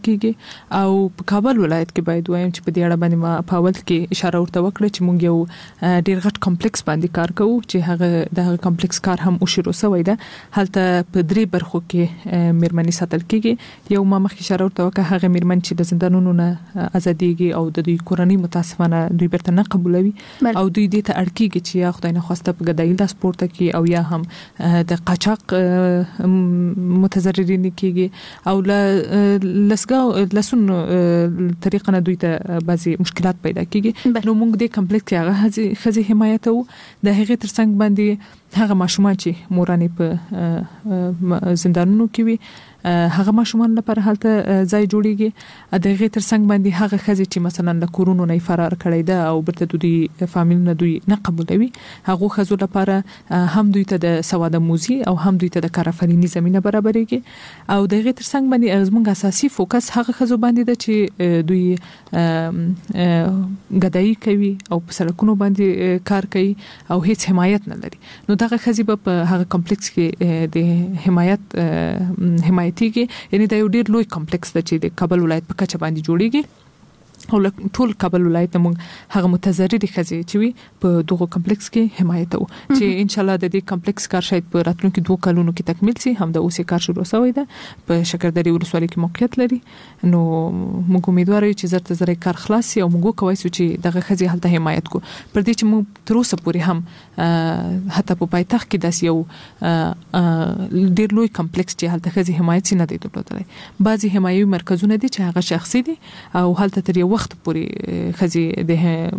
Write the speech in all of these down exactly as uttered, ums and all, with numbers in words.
کیږي او په کابل ولایت کې باید وایم چې په دې اړه باندې ما په اول کې اشاره ورته وکړه چې موږ یو ډیر غټ کمپلیکس باندې کار کوو چې هغه د کمپلیکس کار هم وشروع شوی ده. هلته په درې برخو کې میرمنې ساتل کیږي. یو ما مخکې اشاره ورته وکړه هغه میرمن چې د زندانونو نه ازاديږي او د دوی کورنۍ متاسفانه دوی برته نه قبولوي او دوی دې ته اړ کیږي چې یا خدای نه خواسته په ګدایي د سپورت کې او یا هم د قاچاق متضررین کیږي او لسګاو لسون طریقه نه دوی ته بعضي مشکلات پیدا کیږي. نو موږ د کمپلیکس کې هغه خزي حمایت او د هغه ترڅنګ باندې هغه ماشومان چې مورانه په زندانونو کې وي هغه ماشومان لپاره هلته ځای جوړیږي. د هغه ترڅنګ باندې هغه خزي چې مثلا له کورونو نه فرار کړي ده او برته دوی فامیل نه دوی نه قبولوي هغه خزو لپاره هم دوی ته د سواد موزي او هم دوی ته د کارآفرینی زمينه برابرېږي. او د هغه ترڅنګ باندې زموږ اساسي فوکس هغه خزو باندې ده چې دوی غدايي کوي او په سړکونو باندې کار کوي او هیڅ حمایت نه لري. نو دغه خزي په هغه کمپلیکس کې د حمایت حمایت یعنی دا یو ډیر لوی کمپلیکس دی چې د کابل ولایت په کچه باندې جوړیږي او ټول کابل ولایت موږ هغه متضرري خزي چې وي په دغه کمپلیکس کې حمایت وو چې ان شاء الله د دې کمپلیکس کار شاید په راتلونکو دوه کلونو کې تکمیل شي. هم د اوسې کار شروع شوی دی په شکردري ولسوالۍ کې موقعیت لري. نو موږ امیدوار یو چې زرته زره کار خلاص شي او موږ کوی چې دغه خزي هلته حمایت کو پر دې چې موږ تر اوسه پورې هم حتی په پایتخت کې داس یو ډیر لوی کمپلیکس چې هلته خزي حمایت نه دی درلودلی. بعضي حمایوي مرکزونه دي چې هغه شخصي دي او هلته تر وخت پورې خزي د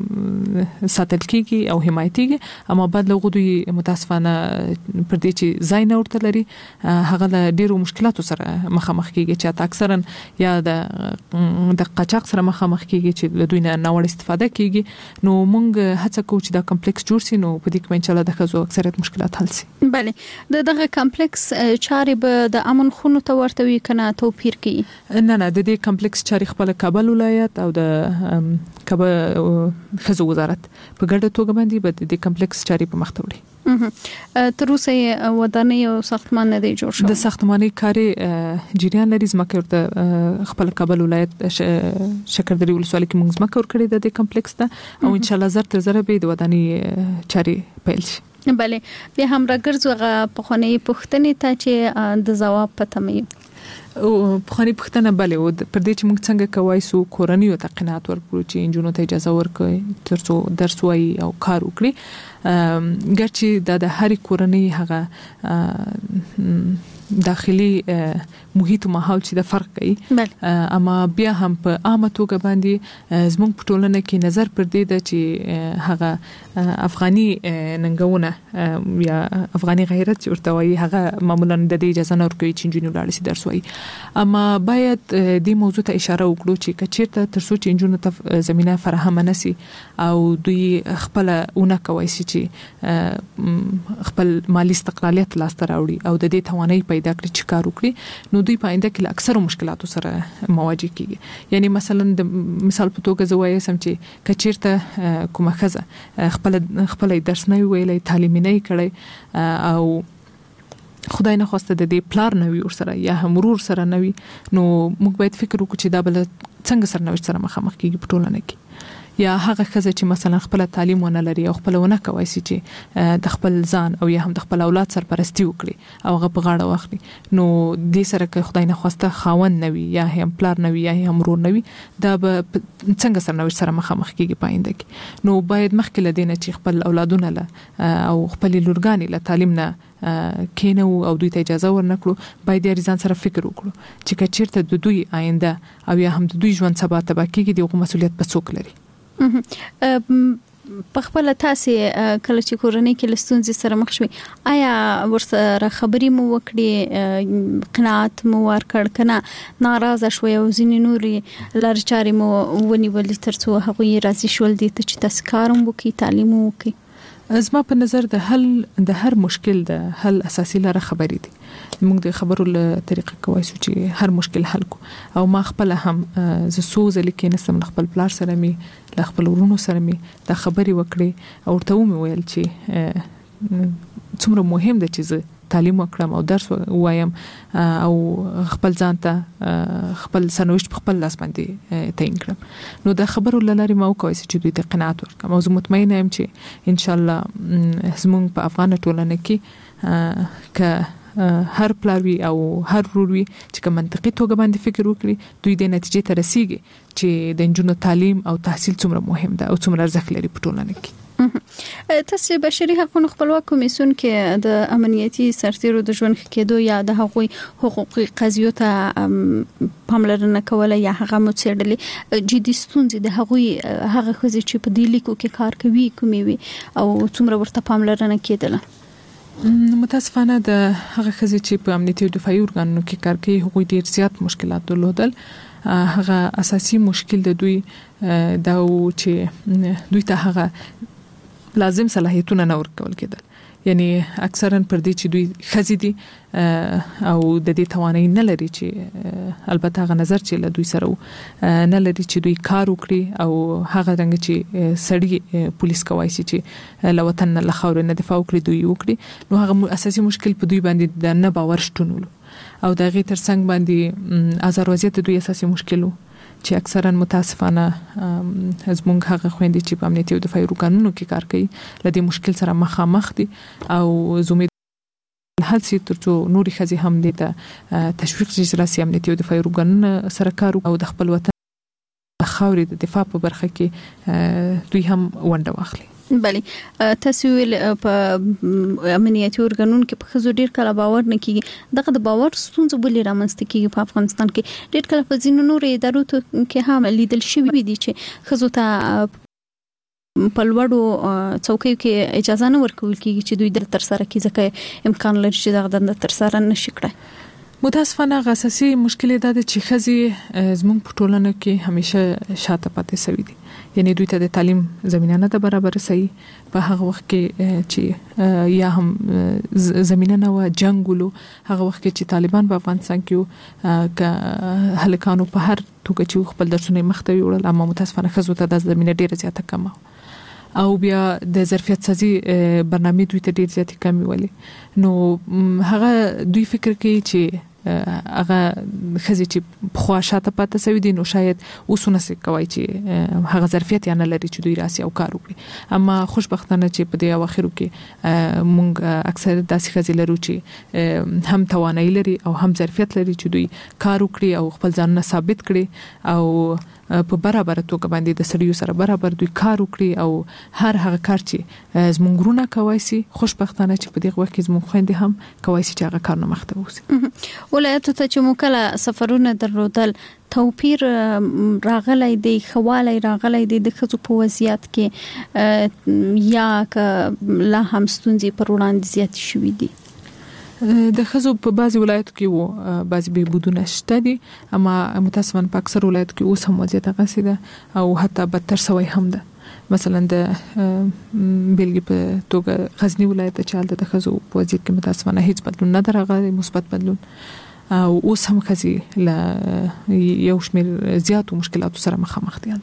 ساتل کیږي او حمایتيږي اما بعد له غوډي متاسفانه پر دې چې ځای نه ورته لري هغه له ډیرو مشکلاتو سره مخامخ کیږي چې اکثرا یا د د قاچاق سره مخامخ کیږي چې له دوی نه نوړ استفاده کیږي. نو موږ هڅه کوو چې دا کمپلیکس جوړ شي نو په دې کې ان شاء الله د خزو اکثریت مشکلات حل شي. بله د دغه کمپلیکس چارې به د امن خونو ته ورته وي کنه توپیر کوي؟ نه نه د دې کمپلیکس چارې خپل کابل ولایت او د کابل خزو وزارت په ګډه توګه باندې به د کمپلیکس چاري په مخ ته وړي. تر اوسه ودانۍ او ساختمان نه دی جوړ شوی. د ساختماني کاري جریان لري زمکه ورته خپل کابل ولایت شکردري ولسوالۍ کې موږ زمکه ور کړی د کمپلیکس ته او ان شاء الله زر تر زر به د ودانۍ چاري پیل شي. بله بیا هم راګرځوغه په خوني پښتنې ته چې د جواب پته مې او په خاني پښتنه بله و پر دې چې موږ څنګه کوي سو کورنۍ او تقنات ورکړو چې انجونو ته اجازه ورکړي ترڅو درس وایي او کار وکړي. ګرچې د هرې کورنۍ هغه داخلي محیط او ماحول چې د فرق کوي اما بیا هم په عامه توګه باندې زموږ په ټولنه کې نظر پر دې د چې هغه افغاني ننګونه یا افغاني غیرت ورته وایي هغه معمولا د دې اجازه نه ورکوي چې انجونو لاړ شي درس وایي. اما باید دې موضوع ته اشاره وکړو چې کچیرته ترڅو چې انجونو ته زمينه فراهم نشي او دوی خپل اونه کوي چې خپل مالی استقلالیت لاسته راوړي او د دې توانایي پیدا کړي چې کار وکړي نو دوی په آینده کې اکثر مشکلاتو سره مواجه کیږي. یعنی مثلا د مثال په توګه زوایي سم چې کچیرته کومه خزه خپل خپل درس نه ویلې تعلیم نه کړي او خدای نه خواسته د دې پلار نه وي ور سره یا همرور سره نه وي نو موږ باید فکر وکړو چې دا بل څنګه سرنوشت سره مخامخ کیږي په ټولنه کې. یا هغه خزه چې مثلا خپل تعلیم ونه لري او خپل ونه کوي چې د خپل ځان او یا هم د خپل اولاد سرپرستی وکړي او هغه په غاړه واخلي نو دې سره که خدای نه خواسته خاوند نوي یا هم پلار نوي یا هم رور نوي دا به څنګه سرنوشت سره مخامخ کیږي پاینده کې. نو باید مخکې لدینه چې خپل اولادونه له او خپل لورګانی له تعلیم نه کینو او دوی ته اجازه ورنکړو باید یې ځان سره فکر وکړو چې کچیرته د دوی آینده او یا هم د دوی ژوند سبا ته کېږي دغه مسولیت په څوک لري. په خپل تاسو کله چې کورنۍ کې لستونځي سره مخ شوي آیا ورسره خبري مو وکړي قناعت مو ورکړ کنه ناراضه شوي او ځینې نوري لارچاري مو ونیول ترڅو هغه راضي شول دي چې تاسو کاروم وکي تعلیم وکي؟ زما په نظر د حل د هر مشکل د حل اساسي لاره خبرې دي. موږ د خبرو له طریقې کوي چې هر مشکل حل کو او ما خپل هم ز سوز لیکي نسم خپل پلار سره می ل خپل ورونو سره می د خبرې وکړي او ورته مې ویل چې څومره مهم ده چې تعلیم وکړم او درس وایم او خپل ځان ته خپل سرنوشت خپل لاس باندې تعین کړم نو د خبرو لاري ما وکوي چې دوی ته قناعت ورکړم او زه مطمئنه یم چې ان شاء الله زموږ په افغان ټولنه کې ک هر پلاوی او هر وروي چې کوم منطقي توګه باندې فکر وکړي دوی د نتیجې ته رسیږي چې د انجونو تعلیم او تحصیل څومره مهم ده او څومره ارزښت لري په ټولنه کې. تاسو بشري حقوقو خپلواک کمیسیون کې د امنیتي سرتیرو د ژوند کېدو یا د هغوی حقوقي قضیو ته پاملرنه کوله یا هغه مڅېړلې جدي ستونزې د هغوی هغه خزي چې په دې لیکو کې کار کوي کومي وي او څومره ورته پاملرنه کېدله. متاسفانه د هغه خزي چې په امنیتي او دفاعي ارګانونو کې کار کوي هغوی ډیر زیات مشکلات درلودل. هغه اساسي مشکل د دوی دا و چې دوی ته هغه لازم صلاحیتونه نه ورکول کېدل یعنی اکثرا پر دې چې دوی خزي دي او د دې توانایي نه لري چې البته هغه نظر چې له دوی سره نه لري چې دوی کار وکړي او هغه څنګه چې سړی پولیس کوي چې له وطن نه خاور نه دفاع وکړي دوی وکړي نو هغه اساسي مشکل په دوی باندې د نه باور شتون او د غي ترڅنګ باندې آزار وضعیت دوی اساسي مشکل چې اکثرا متاسفانه زمونږ هغه خويندې چې په امنیتي او دفاعي ارګانونو کې کار کوي لدې مشکل سره مخامخ دي او زموږ هڅې سي ترڅو نوري خزي هم دې ته تشویق شي راسي امنیتي او دفاعي ارګانونو سره کار او د خپل وطن خاورې د دفاع په برخه کې دوی هم ونډه واخلي. بله تاسو ویل په امنیتي ارګانونو کې په خزو ډیر کله باور نه کیږي دغه د باور ستونزې بلې رامنځته کیږي په افغانستان کې ډیر کله په ځینو نورو ادارو کې هم لیدل شوی دي چې خزو ته په لوړو څوکیو کې اجازه نه ورکول کیږي چې دوی د تر سره کې ځکه امکان لري چې دغه د تر سره نشي کړای. متاسفانه اساسي مشکل دا ده چې خزي زموږ په ټولنه کې همیشه شاته پاتې شوی دي یعنی دوی ته د تعلیم زمينه نه ده برابر صحیح په هغه وخت کې چې یا هم زمينه نه و جنگولو هغه وخت کې چې طالبان په افغانستان کې ک هلکانو په هر توګه چې خپل درسونه مختوي وړل اما متاسفانه خزو ته د زمينه ډیره زیاته کمه او بیا د ظرفیت سازي برنامه دوی ته ډیر زیاتې کمی ولې نو هغه دوی فکر کوي چې هغه خزي چې خو شاته پاتې سوي دي نو شاید اوسونه سي کوي چې هغه ظرفیت یا نه لري چې دوی راسي او کار وکړي اما خوشبختانه چې په دې اواخرو کې مونږ اکثر داسې خزي لرو چې هم توانایي لري او هم ظرفیت لري چې دوی کار وکړي او خپل ځان ثابت کړي او په برابر توګه باندې د سړیو سره برابر دوی کار وکړي او هر هغه کار چې زمونږ رونه کوي سي خوشبختانه چې په دې وخت کې زمونږ خويندې هم کوي سي چې هغه کار نه مخته وسی ولایتو ته چې موکله سفرونه درلودل توپیر راغلی دی خواله راغلی دی د خزو په وضعیت کې یا ک لا هم ستونزې پر وړاندې زیات شوې دي د خزو په بعضي ولایتو کې وو بعضي بهبودونه شته دي اما متاسفانه په اکثر ولایتو کې اوس هم وضعیت هغه ده او حتی بدتر سوی هم ده مثلا د بلګي په توګه غزنی ولایت چې د خزو په وضعیت کې متاسفانه هیڅ بدلون نه درغلی مثبت بدلون او اوس هم خزي ل یو شمېر زیاتو مشکلاتو سره مخامخ دي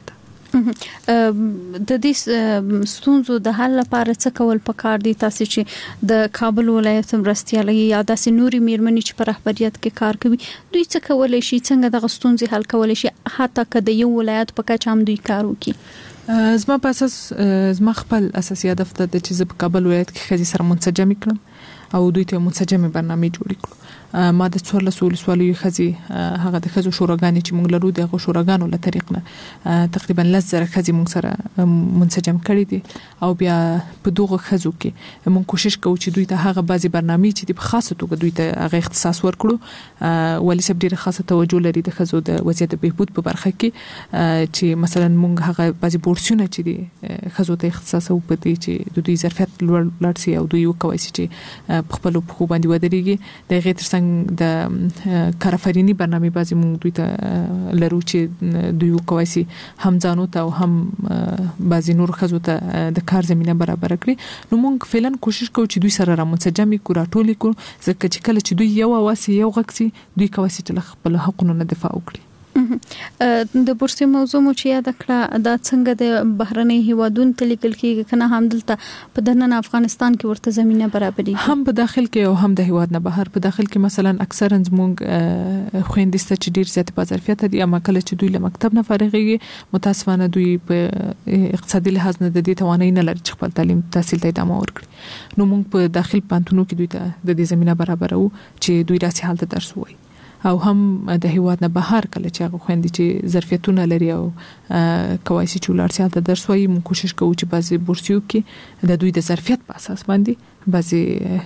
د دې ستونزو د حل لپاره څه کول پکار دي تاسو چې د کابل ولایت مرستيالي یا د سنوري میرمنې چې په رهبریت کې کار کوي دوی څه کولای شي څنګه د ستونزې حل کولای شي حتی کله یو ولایت په کچ هم دوی کار وکړي زما په اساس زما خپل اساسي هدف د چې په کابل ولایت کې خزي سره منسجم کړم او دوی ته منسجمه برنامه جوړ کړو ما د څوارلس ولسوالیو خزي هغه د خزو شوراګانې چې موږ لرو دغه شوراګانو له طریق نه تقریبا لس زره خزي موږ سره منسجم کړي دي او بیا په دغه خزو کې موږ کوشش کوو چې دوی ته هغه بعضي برنامه چې په خاصه توګه دوی ته هغه اختصاص ورکړو ولی سب ډیره خاصه توجه لري د خزو د وضعیت بهبود په برخه کې چې مثلا موږ هغه بعضي بورسونه چې دي خزو ته اختصاص او پدې چې د دوی ظرفیت لوړ سي او دوی وکوي چې په خپل په باندې ودرېږي د غیر د کارفرینی برنامه بازي موږ دوی ته لرو چې دوی وکوي سي هم ځانو ته او هم بازي نور خزو ته د کار زمينه برابر کړي نو موږ فعلا کوشش کوو چې دوی سره را منسجم کو راټولې کو ځکه چې کله چې دوی یو واسي یو غکسي دوی کوي چې خپل حقوقونه دفاع وکړي د بورسي موضوع مو چې یاد کړه دا څنګه د بهرني هیوادونو ته لیکل کیږي کنه هم دلته په دننه افغانستان کې ورته زمينه برابري هم په داخل کې او هم د هیواد نه بهر په داخل کې مثلا اکثرا زموږ خويندسته چې ډیر زیات په ظرفیت دي اما کله چې دوی له مکتب نه فارغيږي متاسفانه دوی په اقتصادي لحاظ نه د دې توانایي نه لري چې خپل تعلیم تحصیل ته ادامه ورکړي نو موږ په داخل پانتونو کې دوی ته د دې زمينه برابرو چې دوی راسي حالت درس وایي او هم د هیواد نه بهر کله چې هغه خويندې چې ظرفیتونه لري او کوي چې ولر سي حالت درس وایي موږ کوشش کوو چې بعضي بورسیو کې د دوی د ظرفیت په اساس باندې بعضي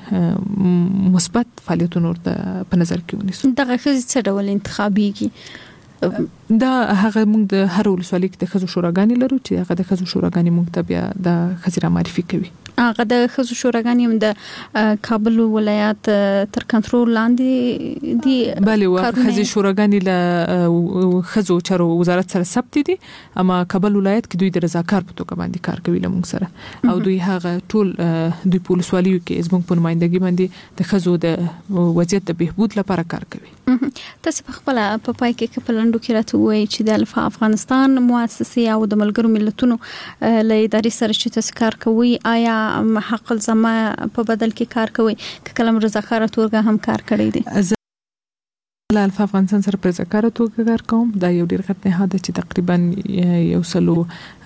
مثبت فعالیتونه په نظر کې ونیسو دغه څه ډول انتخابيږي دا هغه موږ د هر ولسوالۍ کې د خزو شوراګانې لرو چې هغه د خزو شوراګانې موږ ته بیا د خزیره معرفي کوي هغه د خزو شوراګانې هم د کابل ولایت تر کنټرول لاندې دي بله واخه خزي شوراګانې له خزو چارو وزارت سره ثبت دي اما کابل ولایت کې دوی د رضاکار په توګه باندې کار کوي لمون سره او دوی هغه ټول دوی په ولسوالیو کې زموږ په نمائندګي باندې د خزو د وضعیت د بهبود لپاره کار کوي تاسو په خپل په پای کې خپل ډو کې راته وایي چې د افغانستان مؤسسه او د ملګرو ملتونو له ادارې سره چې تاسو کار کوي آیا حق الزما په بدل کې کار کوي که کلم رضاکار توګه هم کار کړی دی لا الف افغانستان سره په رضاکار توګه کار کوم دا یو ډیر غټ نه هدا چې تقریبا یو سلو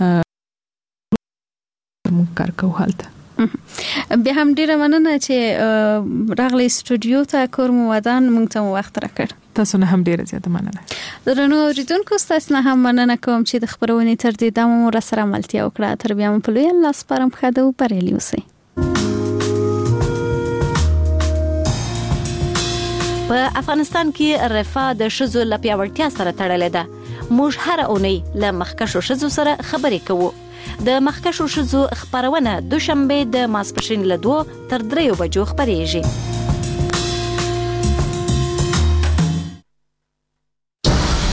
مو کار کوو حالت بیا هم ډیره مننه چې راغلی سټوډیو ته کورم ودان مونږ ته وخت راکړ تاسو نه هم ډیره زیاته مننه درنو اوریدونکو تاسو نه هم مننه کوم چې د خبرونې تر دې دمو را سره ملتیا وکړه تر بیا په لوی الله سپارم خاده او پرېلی اوسئ په افغانستان کې رفاه د شذو لپیاوړتیا سره تړلې ده موږ هر اونۍ له مخکښو شذو سره خبرې کوو د مخکښو شذو خبرونه دوشنبه د ماسپښین له دوه تر دریو بجو خبرېږي